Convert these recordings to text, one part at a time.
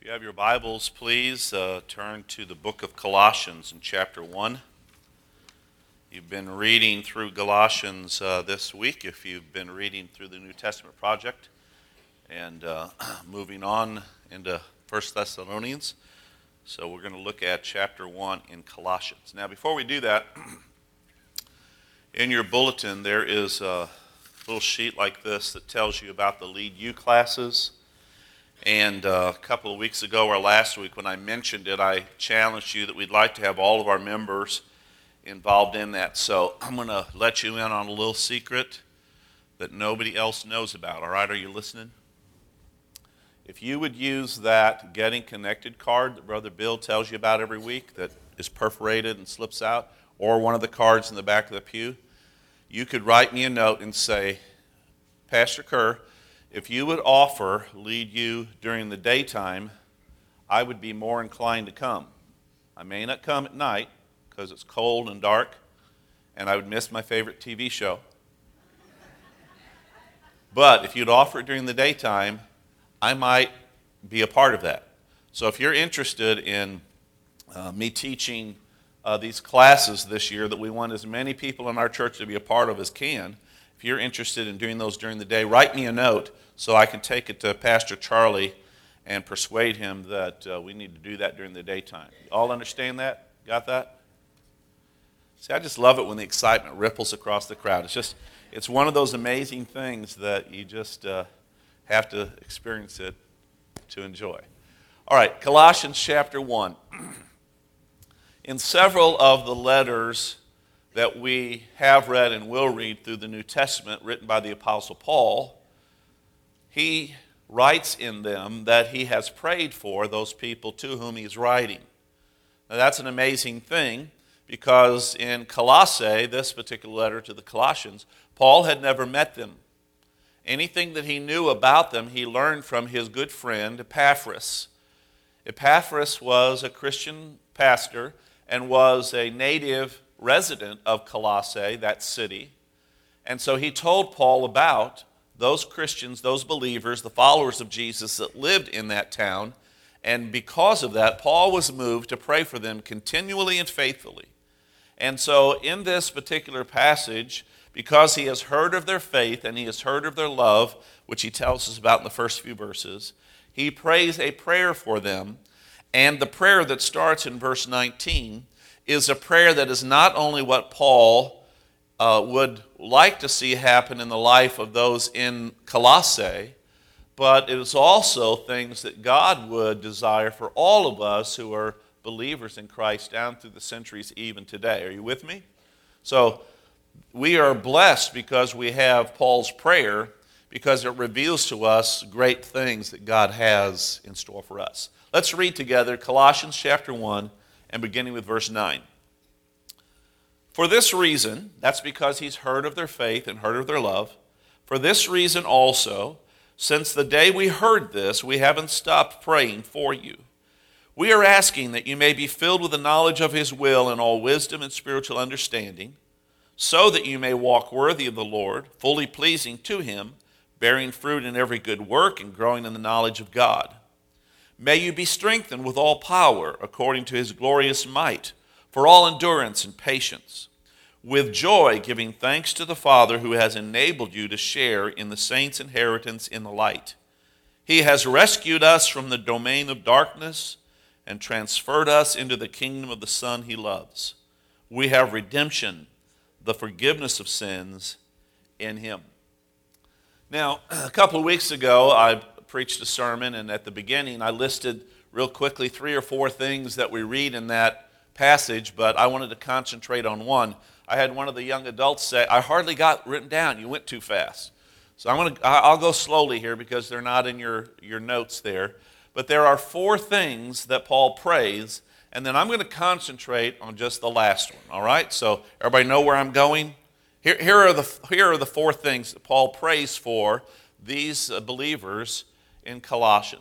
If you have your Bibles, please turn to the book of Colossians in chapter 1. You've been reading through Galatians this week, if you've been reading through the New Testament project, and moving on into 1 Thessalonians. So we're going to look at chapter 1 in Colossians. Now, before we do that, in your bulletin there is a little sheet like this that tells you about the Lead You classes. And a couple of weeks ago, or last week, when I mentioned it, I challenged you that we'd like to have all of our members involved in that. So I'm going to let you in on a little secret that nobody else knows about. All right, are you listening? If you would use that Getting Connected card that Brother Bill tells you about every week that is perforated and slips out, or one of the cards in the back of the pew, you could write me a note and say, Pastor Kerr, if you would offer Lead You during the daytime, I would be more inclined to come. I may not come at night because it's cold and dark, and I would miss my favorite TV show. But if you'd offer it during the daytime, I might be a part of that. So if you're interested in me teaching these classes this year that we want as many people in our church to be a part of as can, if you're interested in doing those during the day, write me a note so I can take it to Pastor Charlie and persuade him that we need to do that during the daytime. You all understand that? Got that? See, I just love it when the excitement ripples across the crowd. It's one of those amazing things that you just have to experience it to enjoy. All right, Colossians chapter 1. In several of the letters that we have read and will read through the New Testament written by the Apostle Paul, he writes in them that he has prayed for those people to whom he's writing. Now that's an amazing thing because in Colossae, this particular letter to the Colossians, Paul had never met them. Anything that he knew about them, he learned from his good friend Epaphras. Epaphras was a Christian pastor and was a native resident of Colossae, that city. And so he told Paul about those Christians, those believers, the followers of Jesus that lived in that town. And because of that, Paul was moved to pray for them continually and faithfully. And so in this particular passage, because he has heard of their faith and he has heard of their love, which he tells us about in the first few verses, he prays a prayer for them. And the prayer that starts in verse 19 is a prayer that is not only what Paul would like to see happen in the life of those in Colossae, but it is also things that God would desire for all of us who are believers in Christ down through the centuries even today. Are you with me? So we are blessed because we have Paul's prayer because it reveals to us great things that God has in store for us. Let's read together Colossians chapter 1 and beginning with verse 9. For this reason, that's because he's heard of their faith and heard of their love. For this reason also, since the day we heard this, we haven't stopped praying for you. We are asking that you may be filled with the knowledge of his will and all wisdom and spiritual understanding, so that you may walk worthy of the Lord, fully pleasing to him, bearing fruit in every good work and growing in the knowledge of God. May you be strengthened with all power according to his glorious might, for all endurance and patience, with joy giving thanks to the Father who has enabled you to share in the saints' inheritance in the light. He has rescued us from the domain of darkness and transferred us into the kingdom of the Son he loves. We have redemption, the forgiveness of sins in him. Now, a couple of weeks ago, I preached a sermon, and at the beginning, I listed real quickly 3 or 4 things that we read in that passage, but I wanted to concentrate on one. I had one of the young adults say, I hardly got written down. You went too fast. So I'll go slowly here because they're not in your notes there. But there are 4 things that Paul prays, and then I'm going to concentrate on just the last one, all right? So everybody know where I'm going? Here are the 4 things that Paul prays for these believers in Colossae.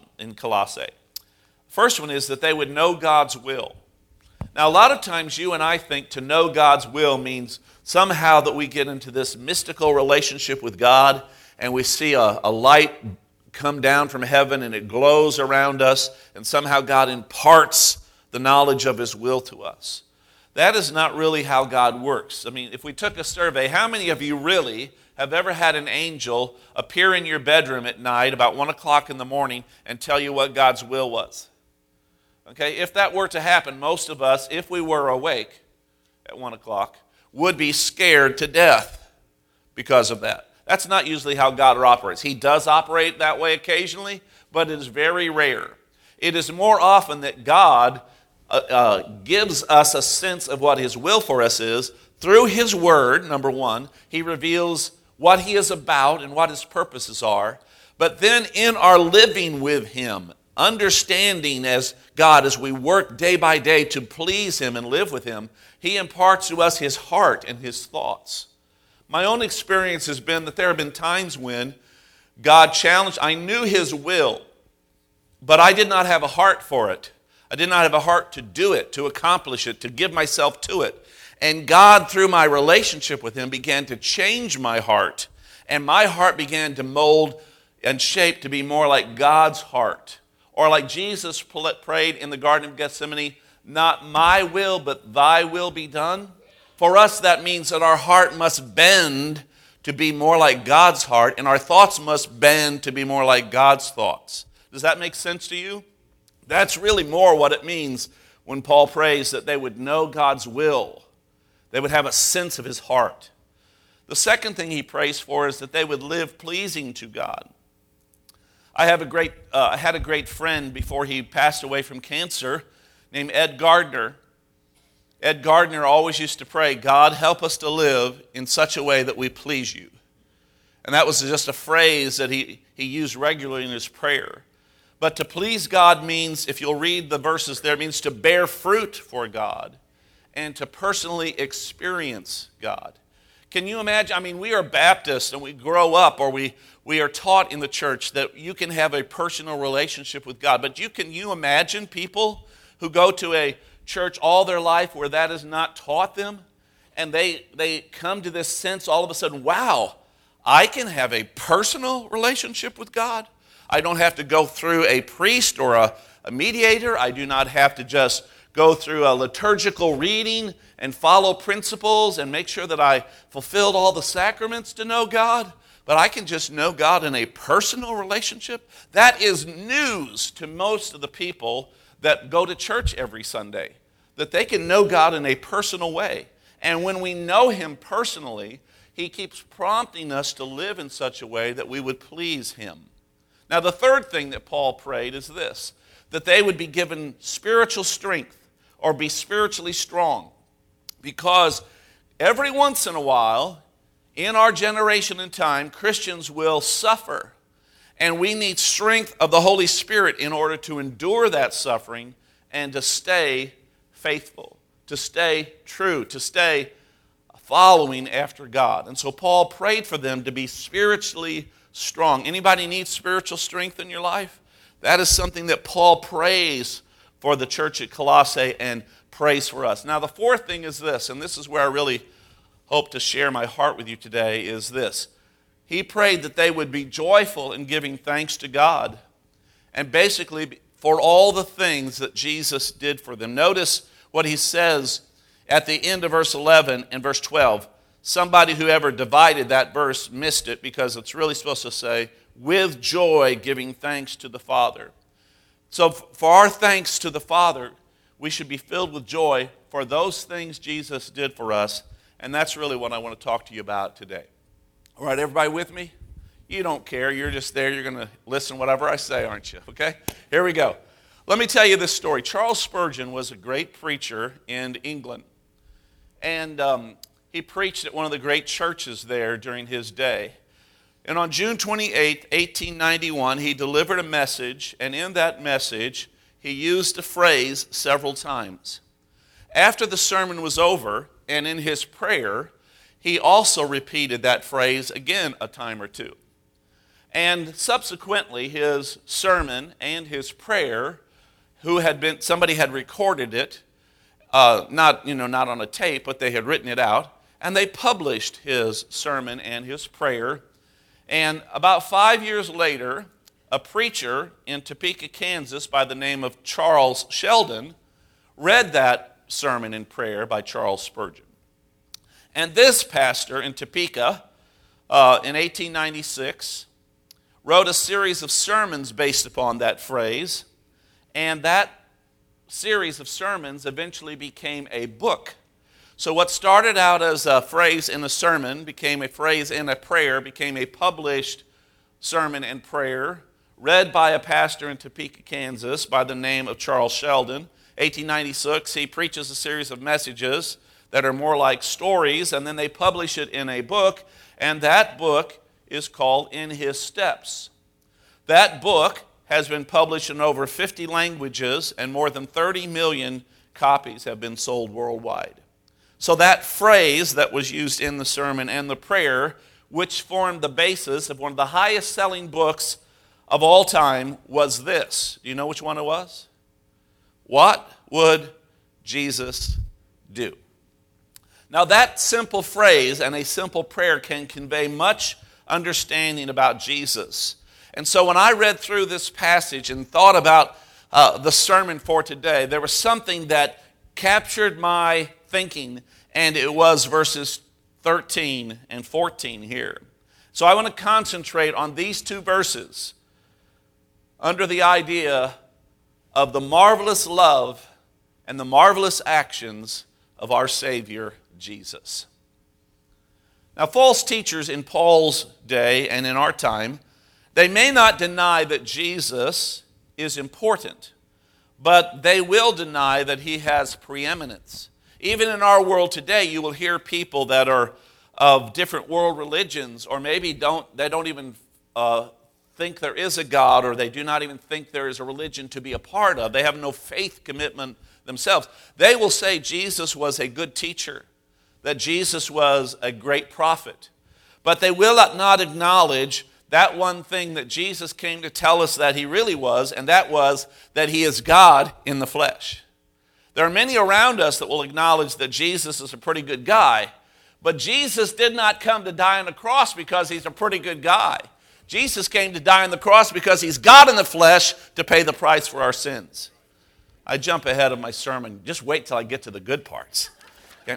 First one is that they would know God's will. Now, a lot of times you and I think to know God's will means somehow that we get into this mystical relationship with God and we see a light come down from heaven and it glows around us, and somehow God imparts the knowledge of his will to us. That is not really how God works. I mean, if we took a survey, how many of you really have ever had an angel appear in your bedroom at night about 1 o'clock in the morning and tell you what God's will was? Okay, if that were to happen, most of us, if we were awake at 1 o'clock, would be scared to death because of that. That's not usually how God operates. He does operate that way occasionally, but it is very rare. It is more often that God gives us a sense of what his will for us is through his word, number one. He reveals what he is about and what his purposes are. But then in our living with him, understanding as God, as we work day by day to please him and live with him, he imparts to us his heart and his thoughts. My own experience has been that there have been times when God challenged. I knew his will, but I did not have a heart for it. I did not have a heart to do it, to accomplish it, to give myself to it. And God, through my relationship with him, began to change my heart. And my heart began to mold and shape to be more like God's heart. Or like Jesus prayed in the Garden of Gethsemane, not my will, but thy will be done. For us, that means that our heart must bend to be more like God's heart, and our thoughts must bend to be more like God's thoughts. Does that make sense to you? That's really more what it means when Paul prays that they would know God's will. They would have a sense of his heart. The second thing he prays for is that they would live pleasing to God. I had a great friend before he passed away from cancer named Ed Gardner. Ed Gardner always used to pray, God, help us to live in such a way that we please you. And that was just a phrase that he used regularly in his prayer. But to please God means, if you'll read the verses there, it means to bear fruit for God and to personally experience God. Can you imagine? I mean, we are Baptists and we grow up, or we are taught in the church that you can have a personal relationship with God. But can you imagine people who go to a church all their life where that is not taught them? And they come to this sense all of a sudden, wow, I can have a personal relationship with God. I don't have to go through a priest or a mediator. I do not have to just go through a liturgical reading and follow principles and make sure that I fulfilled all the sacraments to know God. But I can just know God in a personal relationship. That is news to most of the people that go to church every Sunday, that they can know God in a personal way. And when we know him personally, he keeps prompting us to live in such a way that we would please him. Now, the third thing that Paul prayed is this, that they would be given spiritual strength or be spiritually strong. Because every once in a while, in our generation and time, Christians will suffer. And we need strength of the Holy Spirit in order to endure that suffering and to stay faithful, to stay true, to stay following after God. And so Paul prayed for them to be spiritually strong. Anybody need spiritual strength in your life? That is something that Paul prays for the church at Colossae and prays for us. Now, the fourth thing is this, and this is where I really hope to share my heart with you today, is this. He prayed that they would be joyful in giving thanks to God, and basically for all the things that Jesus did for them. Notice what he says at the end of verse 11 and verse 12. Somebody who ever divided that verse missed it, because it's really supposed to say, with joy giving thanks to the Father. So for our thanks to the Father, we should be filled with joy for those things Jesus did for us, and that's really what I want to talk to you about today. All right, everybody with me? You don't care. You're just there. You're going to listen whatever I say, aren't you? Okay? Here we go. Let me tell you this story. Charles Spurgeon was a great preacher in England, and he preached at one of the great churches there during his day. And on June 28, 1891, he delivered a message, and in that message, he used a phrase several times. After the sermon was over, and in his prayer, he also repeated that phrase again a time or two. And subsequently, his sermon and his prayer, somebody had recorded it, not on a tape, but they had written it out, and they published his sermon and his prayer. And about 5 years later, a preacher in Topeka, Kansas by the name of Charles Sheldon read that sermon in prayer by Charles Spurgeon. And this pastor in Topeka in 1896 wrote a series of sermons based upon that phrase, and that series of sermons eventually became a book. So what started out as a phrase in a sermon became a phrase in a prayer, became a published sermon and prayer read by a pastor in Topeka, Kansas by the name of Charles Sheldon. 1896, he preaches a series of messages that are more like stories, and then they publish it in a book, and that book is called In His Steps. That book has been published in over 50 languages, and more than 30 million copies have been sold worldwide. So that phrase that was used in the sermon and the prayer, which formed the basis of one of the highest selling books of all time, was this. Do you know which one it was? What would Jesus do? Now that simple phrase and a simple prayer can convey much understanding about Jesus. And so when I read through this passage and thought about the sermon for today, there was something that captured my thinking, and it was verses 13 and 14 here. So I want to concentrate on these two verses under the idea of the marvelous love and the marvelous actions of our Savior, Jesus. Now, false teachers in Paul's day and in our time, they may not deny that Jesus is important, but they will deny that he has preeminence. Even in our world today, you will hear people that are of different world religions, or maybe they don't even think there is a God, or they do not even think there is a religion to be a part of. They have no faith commitment themselves. They will say Jesus was a good teacher, that Jesus was a great prophet. But they will not acknowledge that one thing that Jesus came to tell us that he really was, and that was that he is God in the flesh. There are many around us that will acknowledge that Jesus is a pretty good guy, but Jesus did not come to die on the cross because he's a pretty good guy. Jesus came to die on the cross because he's God in the flesh to pay the price for our sins. I jump ahead of my sermon. Just wait till I get to the good parts. Okay?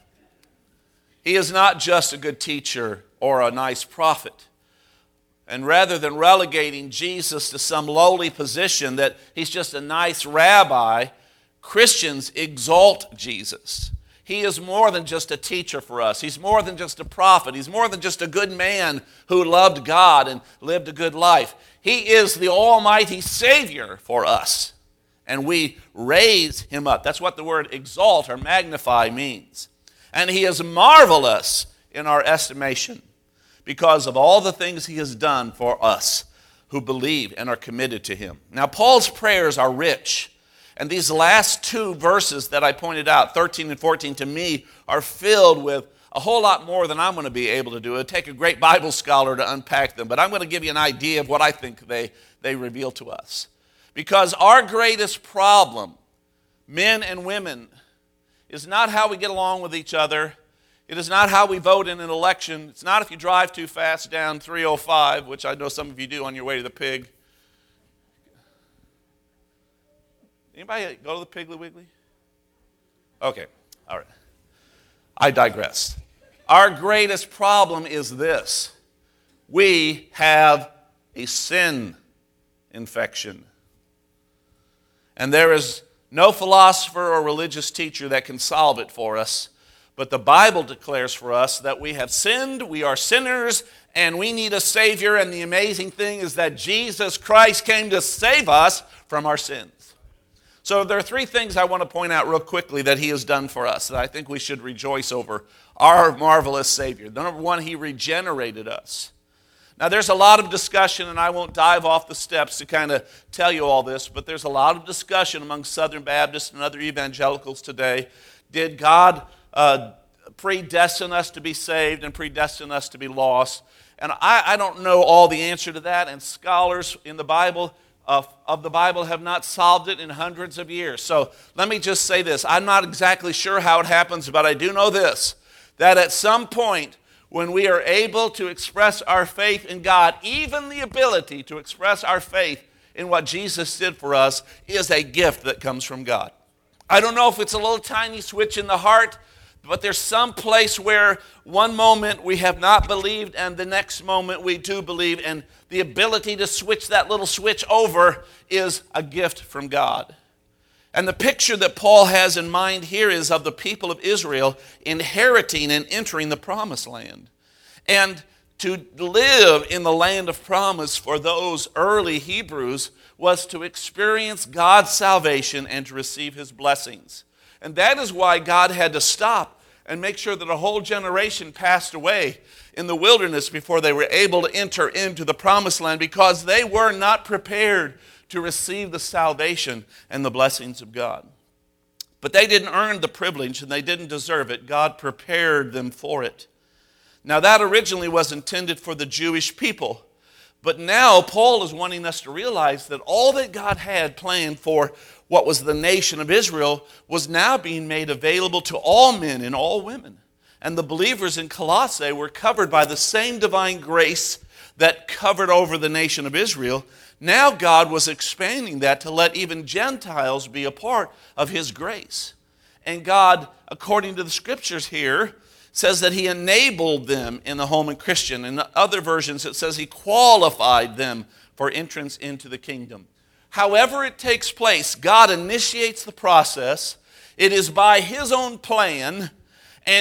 He is not just a good teacher or a nice prophet. And rather than relegating Jesus to some lowly position that he's just a nice rabbi, Christians exalt Jesus. He is more than just a teacher for us. He's more than just a prophet. He's more than just a good man who loved God and lived a good life. He is the almighty Savior for us, and we raise him up. That's what the word exalt or magnify means. And he is marvelous in our estimation because of all the things he has done for us who believe and are committed to him. Now, Paul's prayers are rich. And these last two verses that I pointed out, 13 and 14, to me are filled with a whole lot more than I'm going to be able to do. It would take a great Bible scholar to unpack them, but I'm going to give you an idea of what I think they reveal to us. Because our greatest problem, men and women, is not how we get along with each other. It is not how we vote in an election. It's not if you drive too fast down 305, which I know some of you do on your way to the pig. Anybody go to the Piggly Wiggly? Okay, all right. I digress. Our greatest problem is this. We have a sin infection. And there is no philosopher or religious teacher that can solve it for us. But the Bible declares for us that we have sinned, we are sinners, and we need a Savior. And the amazing thing is that Jesus Christ came to save us from our sins. So there are three things I want to point out real quickly that he has done for us that I think we should rejoice over. Our marvelous Savior. Number one, he regenerated us. Now there's a lot of discussion, and I won't dive off the steps to kind of tell you all this, but there's a lot of discussion among Southern Baptists and other evangelicals today. Did God predestine us to be saved and predestine us to be lost? And I don't know all the answer to that, and scholars in the Bible of the Bible have not solved it in hundreds of years. So let me just say this. I'm not exactly sure how it happens, but I do know this, that at some point when we are able to express our faith in God, even the ability to express our faith in what Jesus did for us is a gift that comes from God. I don't know if it's a little tiny switch in the heart, but there's some place where one moment we have not believed and the next moment we do believe, and the ability to switch that little switch over is a gift from God. And the picture that Paul has in mind here is of the people of Israel inheriting and entering the promised land. And to live in the land of promise for those early Hebrews was to experience God's salvation and to receive his blessings. And that is why God had to stop and make sure that a whole generation passed away in the wilderness before they were able to enter into the promised land, because they were not prepared to receive the salvation and the blessings of God. But they didn't earn the privilege and they didn't deserve it. God prepared them for it. Now that originally was intended for the Jewish people. But now Paul is wanting us to realize that all that God had planned for what was the nation of Israel was now being made available to all men and all women. And the believers in Colossae were covered by the same divine grace that covered over the nation of Israel. Now God was expanding that to let even Gentiles be a part of his grace. And God, according to the scriptures here, says that he enabled them in the Holman Christian. In other versions, it says he qualified them for entrance into the kingdom. However it takes place, God initiates the process. It is by his own plan, and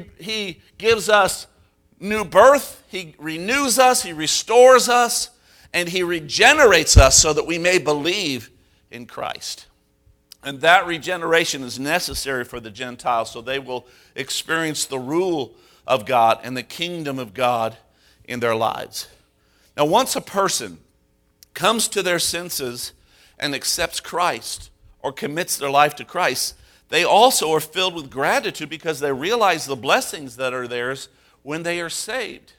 he gives us new birth. He renews us, he restores us, and he regenerates us so that we may believe in Christ. And that regeneration is necessary for the Gentiles so they will experience the rule of God and the kingdom of God in their lives. Now, once a person comes to their senses and accepts Christ or commits their life to Christ, they also are filled with gratitude because they realize the blessings that are theirs when they are saved.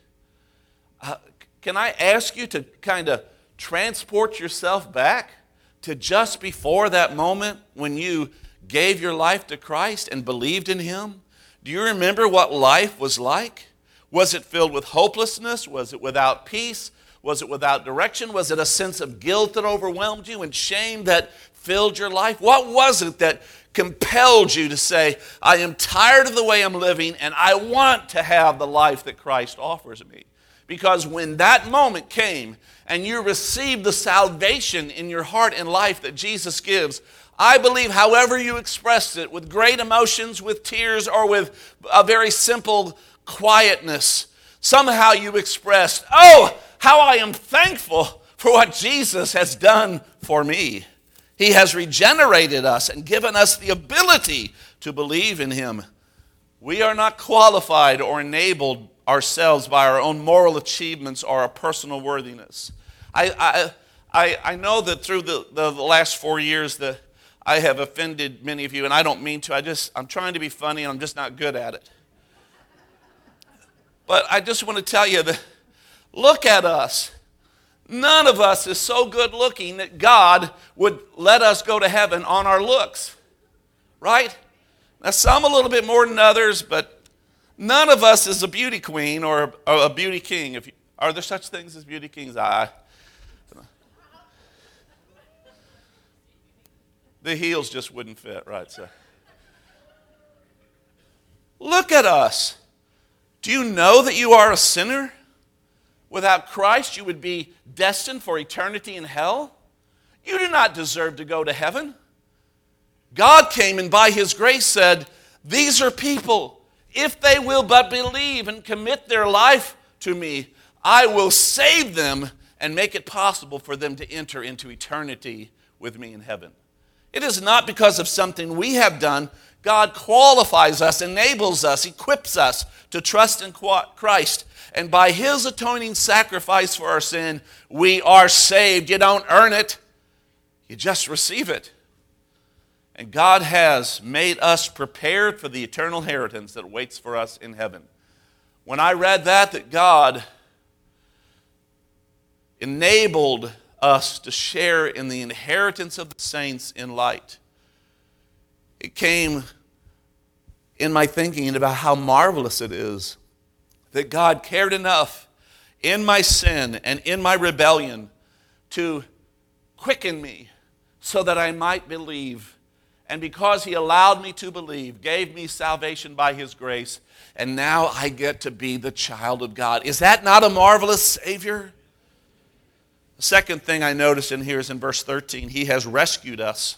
Can I ask you to kind of transport yourself back to just before that moment when you gave your life to Christ and believed in him? Do you remember what life was like? Was it filled with hopelessness? Was it without peace? Was it without direction? Was it a sense of guilt that overwhelmed you and shame that filled your life? What was it that compelled you to say, I am tired of the way I'm living and I want to have the life that Christ offers me? Because when that moment came and you received the salvation in your heart and life that Jesus gives, I believe however you expressed it, with great emotions, with tears, or with a very simple quietness, somehow you expressed, oh, how I am thankful for what Jesus has done for me. He has regenerated us and given us the ability to believe in him. We are not qualified or enabled ourselves by our own moral achievements or our personal worthiness. I know that through the last 4 years that I have offended many of you, and I don't mean to. I'm trying to be funny, and I'm just not good at it. But I just want to tell you that, look at us. None of us is so good looking that God would let us go to heaven on our looks, right? Now, some a little bit more than others, but none of us is a beauty queen or a beauty king. Are there such things as beauty kings? The heels just wouldn't fit, right? So, look at us. Do you know that you are a sinner? Without Christ, you would be destined for eternity in hell. You do not deserve to go to heaven. God came and by his grace said, these are people, if they will but believe and commit their life to me, I will save them and make it possible for them to enter into eternity with me in heaven. It is not because of something we have done. God qualifies us, enables us, equips us to trust in Christ. And by his atoning sacrifice for our sin, we are saved. You don't earn it. You just receive it. And God has made us prepared for the eternal inheritance that waits for us in heaven. When I read that God enabled us to share in the inheritance of the saints in light, it came in my thinking about how marvelous it is that God cared enough in my sin and in my rebellion to quicken me so that I might believe. And because he allowed me to believe, gave me salvation by his grace, and now I get to be the child of God. Is that not a marvelous Savior? The second thing I notice in here is in verse 13. He has rescued us.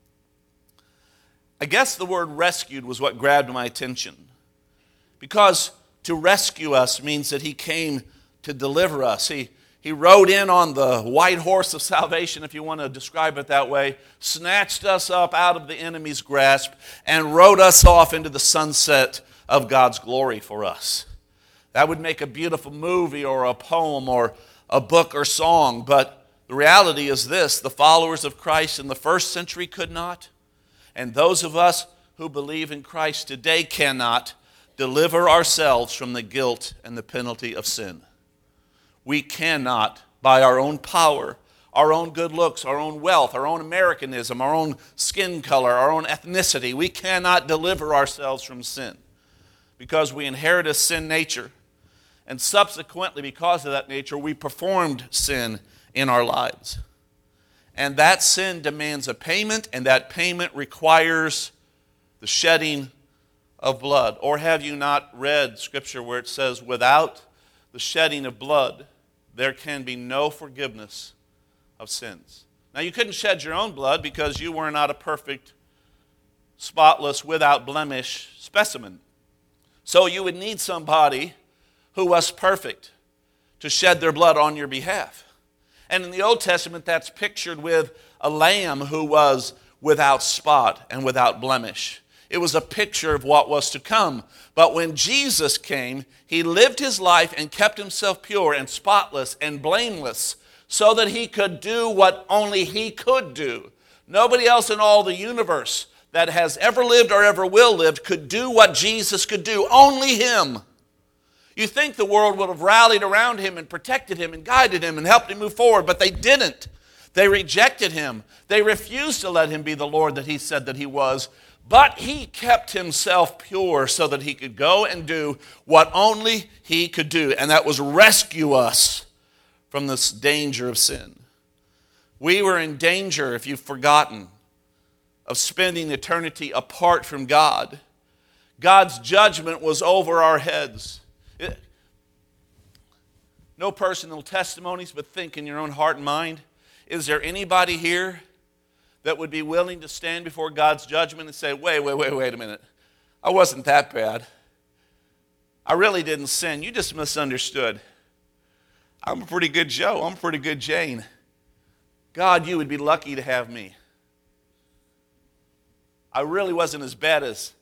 I guess the word rescued was what grabbed my attention. Because to rescue us means that he came to deliver us. He rode in on the white horse of salvation, if you want to describe it that way, snatched us up out of the enemy's grasp, and rode us off into the sunset of God's glory for us. That would make a beautiful movie or a poem or a book or song, but the reality is this: the followers of Christ in the first century could not, and those of us who believe in Christ today cannot deliver ourselves from the guilt and the penalty of sin. We cannot, by our own power, our own good looks, our own wealth, our own Americanism, our own skin color, our own ethnicity, we cannot deliver ourselves from sin because we inherit a sin nature. And subsequently, because of that nature, we performed sin in our lives. And that sin demands a payment, and that payment requires the shedding of blood. Or have you not read Scripture where it says, without the shedding of blood, there can be no forgiveness of sins? Now, you couldn't shed your own blood because you were not a perfect, spotless, without blemish specimen. So you would need somebody who was perfect to shed their blood on your behalf. And in the Old Testament, that's pictured with a lamb who was without spot and without blemish. It was a picture of what was to come. But when Jesus came, he lived his life and kept himself pure and spotless and blameless so that he could do what only he could do. Nobody else in all the universe that has ever lived or ever will live could do what Jesus could do. Only him. You think the world would have rallied around him and protected him and guided him and helped him move forward, but they didn't. They rejected him. They refused to let him be the Lord that he said that he was. But he kept himself pure so that he could go and do what only he could do, and that was rescue us from this danger of sin. We were in danger, if you've forgotten, of spending eternity apart from God. God's judgment was over our heads. No personal testimonies, but think in your own heart and mind. Is there anybody here that would be willing to stand before God's judgment and say, wait a minute. I wasn't that bad. I really didn't sin. You just misunderstood. I'm a pretty good Joe. I'm a pretty good Jane. God, you would be lucky to have me. I really wasn't as bad as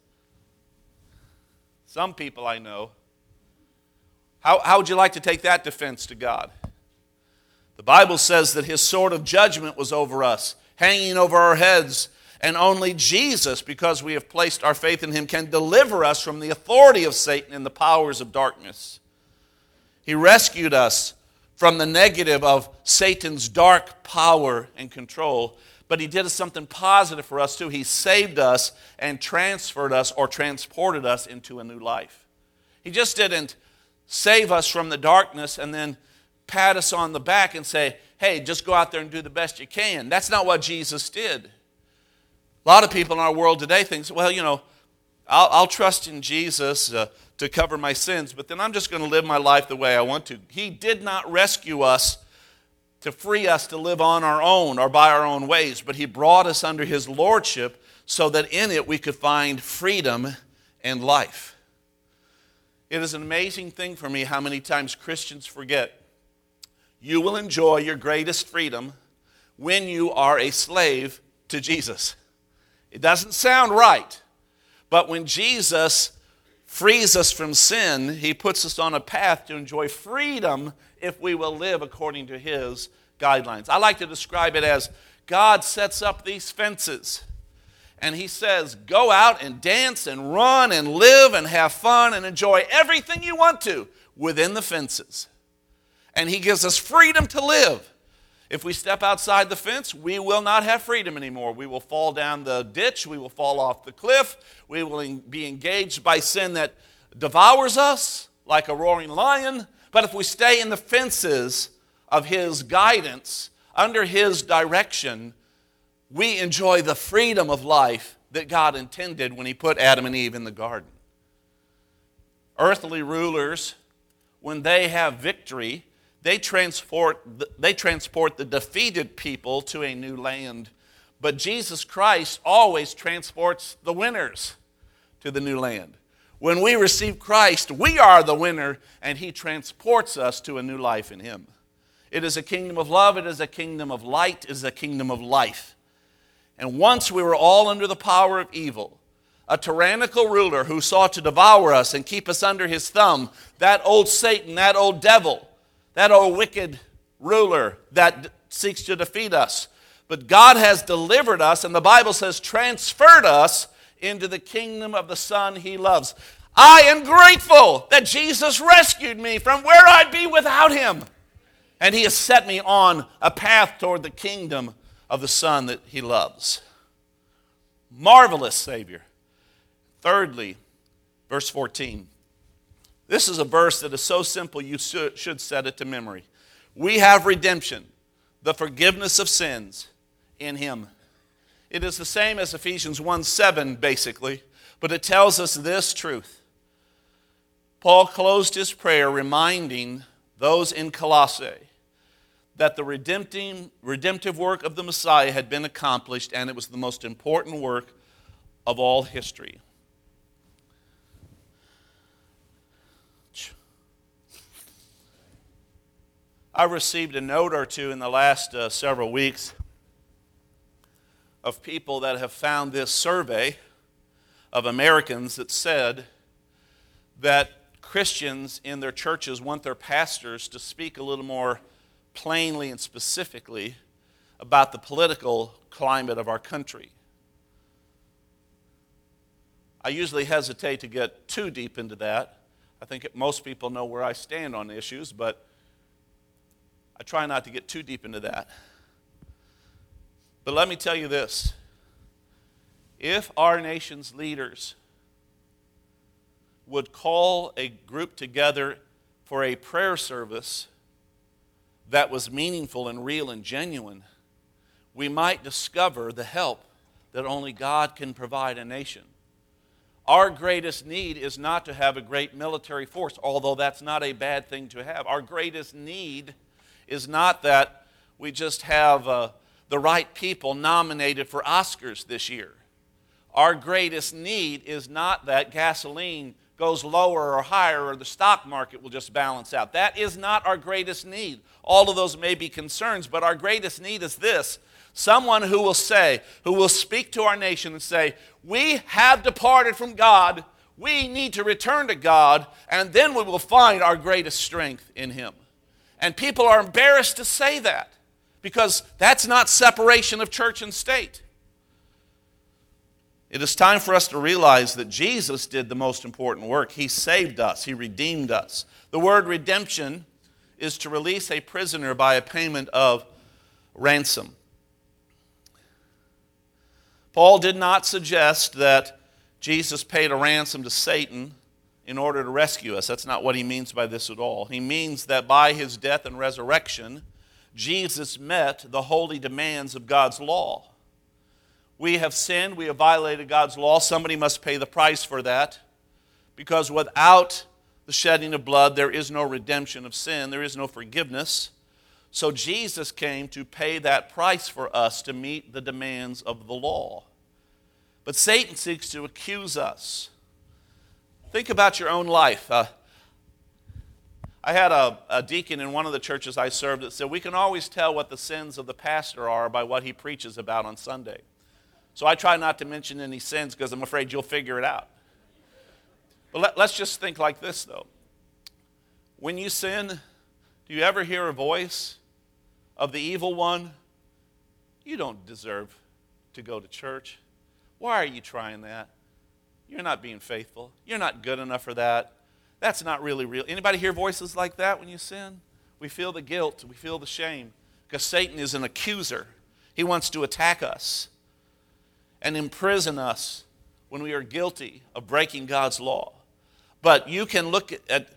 some people I know. How would you like to take that defense to God? The Bible says that his sword of judgment was over us, hanging over our heads, and only Jesus, because we have placed our faith in him, can deliver us from the authority of Satan and the powers of darkness. He rescued us from the negative of Satan's dark power and control, but he did something positive for us too. He saved us and transferred us or transported us into a new life. He just didn't save us from the darkness and then pat us on the back and say, hey, just go out there and do the best you can. That's not what Jesus did. A lot of people in our world today think, well, I'll trust in Jesus to cover my sins, but then I'm just going to live my life the way I want to. He did not rescue us to free us to live on our own or by our own ways, but he brought us under his lordship so that in it we could find freedom and life. It is an amazing thing for me how many times Christians forget you will enjoy your greatest freedom when you are a slave to Jesus. It doesn't sound right, but when Jesus frees us from sin, he puts us on a path to enjoy freedom if we will live according to his guidelines. I like to describe it as God sets up these fences, and he says, go out and dance and run and live and have fun and enjoy everything you want to within the fences. And he gives us freedom to live. If we step outside the fence, we will not have freedom anymore. We will fall down the ditch. We will fall off the cliff. We will be engaged by sin that devours us like a roaring lion, but if we stay in the fences of His guidance, under His direction, we enjoy the freedom of life that God intended when He put Adam and Eve in the garden. Earthly rulers, when they have victory, they transport the defeated people to a new land. But Jesus Christ always transports the winners to the new land. When we receive Christ, we are the winner, and He transports us to a new life in Him. It is a kingdom of love, it is a kingdom of light, it is a kingdom of life. And once we were all under the power of evil, a tyrannical ruler who sought to devour us and keep us under his thumb, that old Satan, that old devil, that old wicked ruler that seeks to defeat us. But God has delivered us, and the Bible says transferred us into the kingdom of the Son He loves. I am grateful that Jesus rescued me from where I'd be without Him. And He has set me on a path toward the kingdom of the Son that He loves. Marvelous Savior. Thirdly, verse 14. This is a verse that is so simple you should set it to memory. We have redemption, the forgiveness of sins in Him. It is the same as Ephesians 1:7 basically, but it tells us this truth. Paul closed his prayer reminding those in Colossae that the redemptive work of the Messiah had been accomplished, and it was the most important work of all history. I received a note or two in the last several weeks of people that have found this survey of Americans that said that Christians in their churches want their pastors to speak a little more plainly and specifically about the political climate of our country. I usually hesitate to get too deep into that. I think most people know where I stand on issues, but I try not to get too deep into that. But let me tell you this. If our nation's leaders would call a group together for a prayer service that was meaningful and real and genuine, we might discover the help that only God can provide a nation. Our greatest need is not to have a great military force, although that's not a bad thing to have. Our greatest need is not that we just have the right people nominated for Oscars this year. Our greatest need is not that gasoline goes lower or higher or the stock market will just balance out. That is not our greatest need. All of those may be concerns, but our greatest need is this. Someone who will speak to our nation and say, we have departed from God, we need to return to God, and then we will find our greatest strength in Him. And people are embarrassed to say that because that's not separation of church and state. It is time for us to realize that Jesus did the most important work. He saved us. He redeemed us. The word redemption is to release a prisoner by a payment of ransom. Paul did not suggest that Jesus paid a ransom to Satan in order to rescue us. That's not what he means by this at all. He means that by His death and resurrection, Jesus met the holy demands of God's law. We have sinned, we have violated God's law. Somebody must pay the price for that, because without the shedding of blood, there is no redemption of sin, there is no forgiveness. So Jesus came to pay that price for us to meet the demands of the law. But Satan seeks to accuse us. Think about your own life. I had a deacon in one of the churches I served that said, we can always tell what the sins of the pastor are by what he preaches about on Sunday. So I try not to mention any sins because I'm afraid you'll figure it out. But let's just think like this, though. When you sin, do you ever hear a voice of the evil one? You don't deserve to go to church. Why are you trying that? You're not being faithful. You're not good enough for that. That's not really real. Anybody hear voices like that when you sin? We feel the guilt. We feel the shame. Because Satan is an accuser. He wants to attack us and imprison us when we are guilty of breaking God's law. But you can look at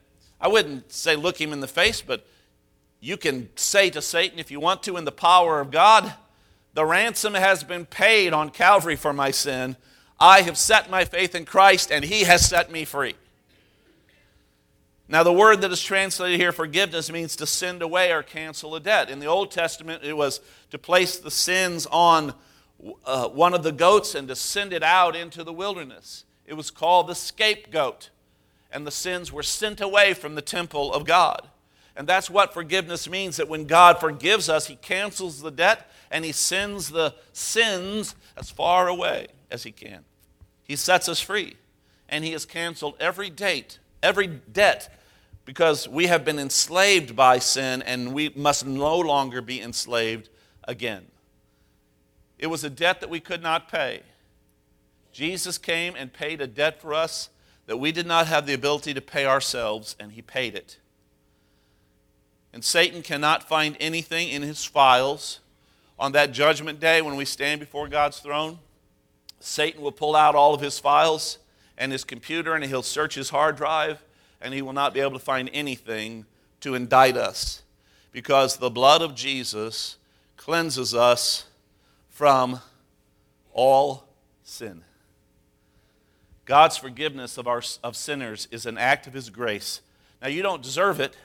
I wouldn't say look him in the face, but you can say to Satan if you want to in the power of God, the ransom has been paid on Calvary for my sin. I have set my faith in Christ and he has set me free. Now the word that is translated here, forgiveness, means to send away or cancel a debt. In the Old Testament, it was to place the sins on one of the goats and to send it out into the wilderness. It was called the scapegoat. And the sins were sent away from the temple of God. And that's what forgiveness means, that when God forgives us, he cancels the debt and he sends the sins as far away as he can. He sets us free. And he has canceled every debt, because we have been enslaved by sin and we must no longer be enslaved again. It was a debt that we could not pay. Jesus came and paid a debt for us that we did not have the ability to pay ourselves, and he paid it. And Satan cannot find anything in his files. On that judgment day when we stand before God's throne, Satan will pull out all of his files and his computer, and he'll search his hard drive, and he will not be able to find anything to indict us, because the blood of Jesus cleanses us from all sin. God's forgiveness of sinners is an act of his grace. Now, you don't deserve it.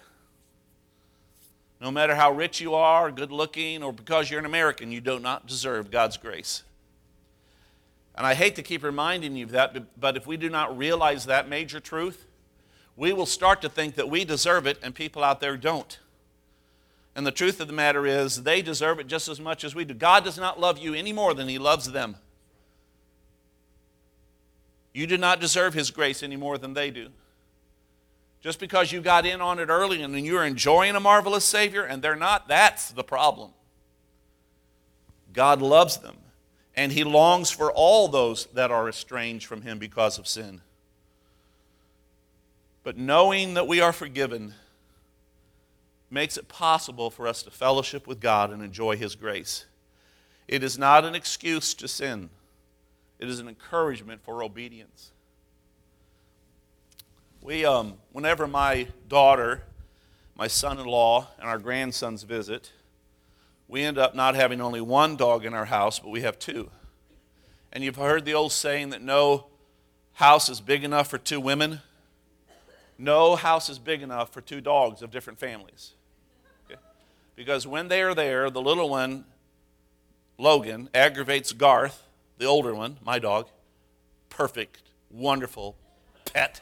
No matter how rich you are, good looking, or because you're an American, you do not deserve God's grace. And I hate to keep reminding you of that, but if we do not realize that major truth, we will start to think that we deserve it and people out there don't. And the truth of the matter is, they deserve it just as much as we do. God does not love you any more than he loves them. You do not deserve his grace any more than they do. Just because you got in on it early and you're enjoying a marvelous Savior and they're not, that's the problem. God loves them, and he longs for all those that are estranged from him because of sin. But knowing that we are forgiven makes it possible for us to fellowship with God and enjoy his grace. It is not an excuse to sin. It is an encouragement for obedience. Whenever my daughter, my son-in-law, and our grandsons visit, we end up not having only one dog in our house, but we have two. And you've heard the old saying that no house is big enough for two women. No house is big enough for two dogs of different families. Okay? Because when they are there, the little one, Logan, aggravates Garth, the older one, my dog. Perfect, wonderful pet.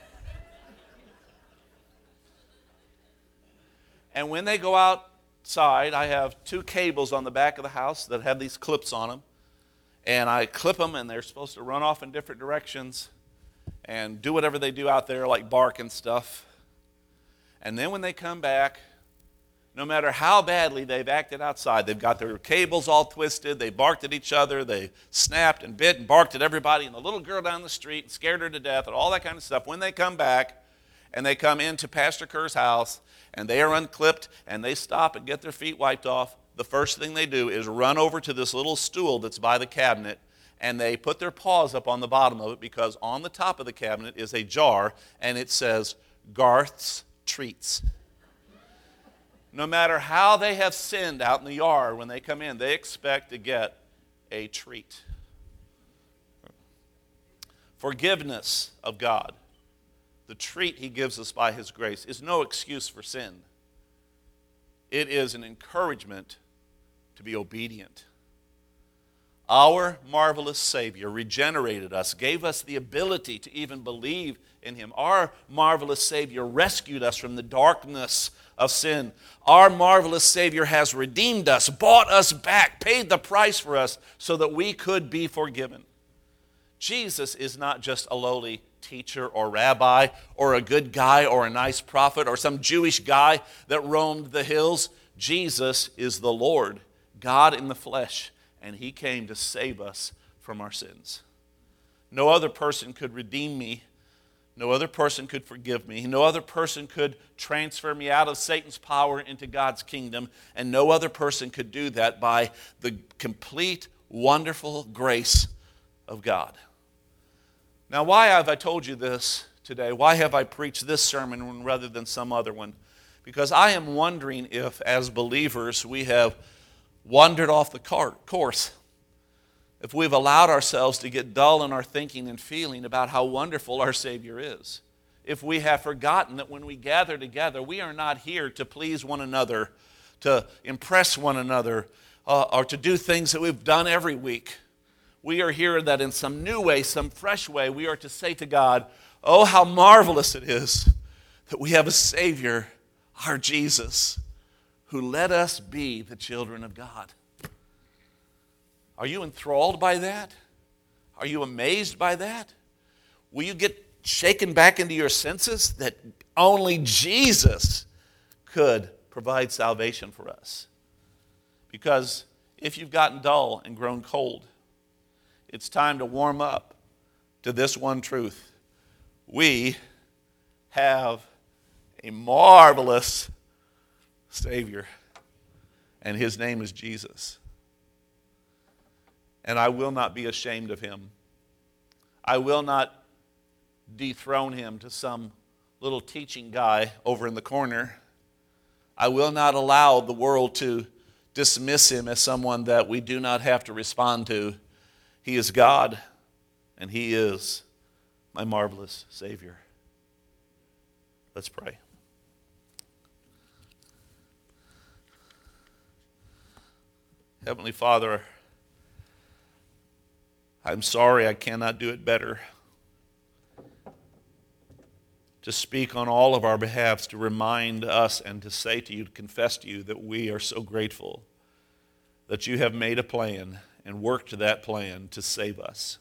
And when they go outside, I have two cables on the back of the house that have these clips on them. And I clip them, and they're supposed to run off in different directions and do whatever they do out there, like bark and stuff. And then when they come back, no matter how badly they've acted outside, they've got their cables all twisted, they barked at each other, they snapped and bit and barked at everybody, and the little girl down the street and scared her to death and all that kind of stuff. When they come back and they come into Pastor Kerr's house and they are unclipped and they stop and get their feet wiped off, the first thing they do is run over to this little stool that's by the cabinet, and they put their paws up on the bottom of it, because on the top of the cabinet is a jar and it says Garth's Treats. No matter how they have sinned out in the yard, when they come in, they expect to get a treat. Forgiveness of God, the treat he gives us by his grace, is no excuse for sin. It is an encouragement to be obedient. Our marvelous Savior regenerated us, gave us the ability to even believe in him. Our marvelous Savior rescued us from the darkness of sin. Our marvelous Savior has redeemed us, bought us back, paid the price for us so that we could be forgiven. Jesus is not just a lowly teacher or rabbi or a good guy or a nice prophet or some Jewish guy that roamed the hills. Jesus is the Lord, God in the flesh, and he came to save us from our sins. No other person could redeem me. No other person could forgive me. No other person could transfer me out of Satan's power into God's kingdom. And no other person could do that by the complete, wonderful grace of God. Now, why have I told you this today? Why have I preached this sermon rather than some other one? Because I am wondering if, as believers, we have wandered off the course. If we've allowed ourselves to get dull in our thinking and feeling about how wonderful our Savior is. If we have forgotten that when we gather together, we are not here to please one another, to impress one another, or to do things that we've done every week. We are here that in some new way, some fresh way, we are to say to God, oh, how marvelous it is that we have a Savior, our Jesus, who let us be the children of God. Are you enthralled by that? Are you amazed by that? Will you get shaken back into your senses that only Jesus could provide salvation for us? Because if you've gotten dull and grown cold, it's time to warm up to this one truth. We have a marvelous Savior, and His name is Jesus. And I will not be ashamed of Him. I will not dethrone Him to some little teaching guy over in the corner. I will not allow the world to dismiss Him as someone that we do not have to respond to. He is God, and He is my marvelous Savior. Let's pray. Heavenly Father, I'm sorry I cannot do it better. To speak on all of our behalves, to remind us and to say to you, to confess to you that we are so grateful that you have made a plan and worked to that plan to save us.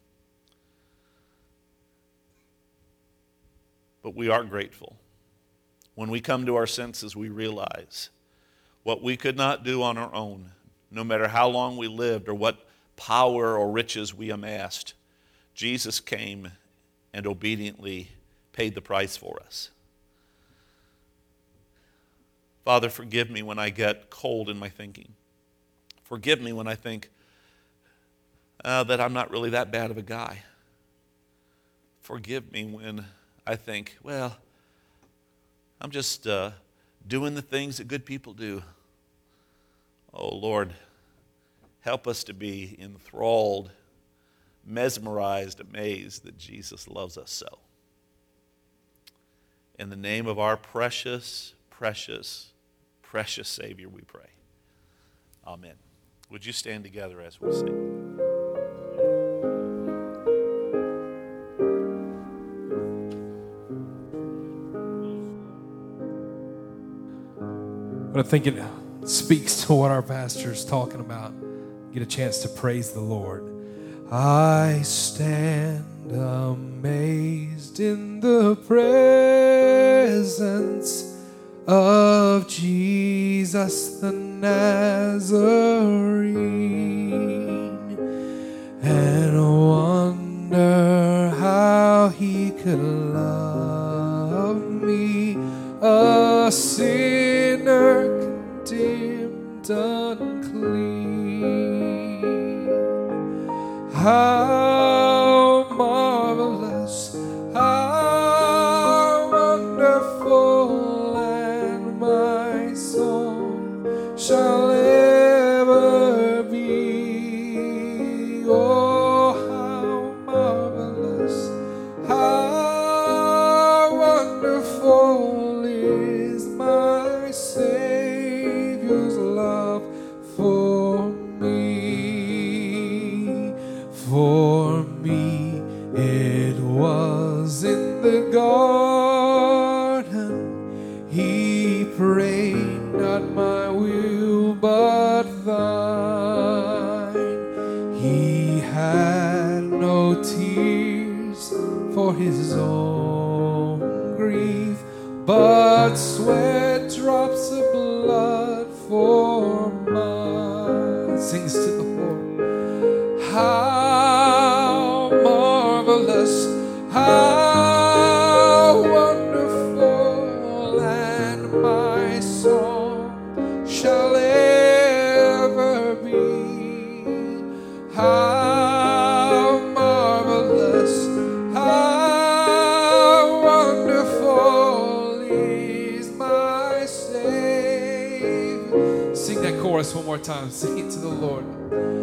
But we are grateful. When we come to our senses, we realize what we could not do on our own, no matter how long we lived or what power or riches we amassed. Jesus came and obediently paid the price for us. Father, forgive me when I get cold in my thinking. Forgive me when I think that I'm not really that bad of a guy. Forgive me when I think, well, I'm just doing the things that good people do. Oh, Lord, help us to be enthralled, mesmerized, amazed that Jesus loves us so. In the name of our precious, precious, precious Savior, we pray. Amen. Would you stand together as we sing? But I think it speaks to what our pastor is talking about. Get a chance to praise the Lord. I stand amazed in the presence of Jesus the Nazarene, and wonder how He could love me, a sinner condemned unclean. How marvelous, how wonderful, and my song shall ever be. Oh, how marvelous, how wonderful is my Savior's love for me. For me it was in the garden He prayed, not my will but thine. He had no tears for His own grief, but sweat drops of blood for mine. Sings to the Lord. How marvelous, how wonderful, and my song shall ever be. How marvelous, how more time. Sing it to the Lord.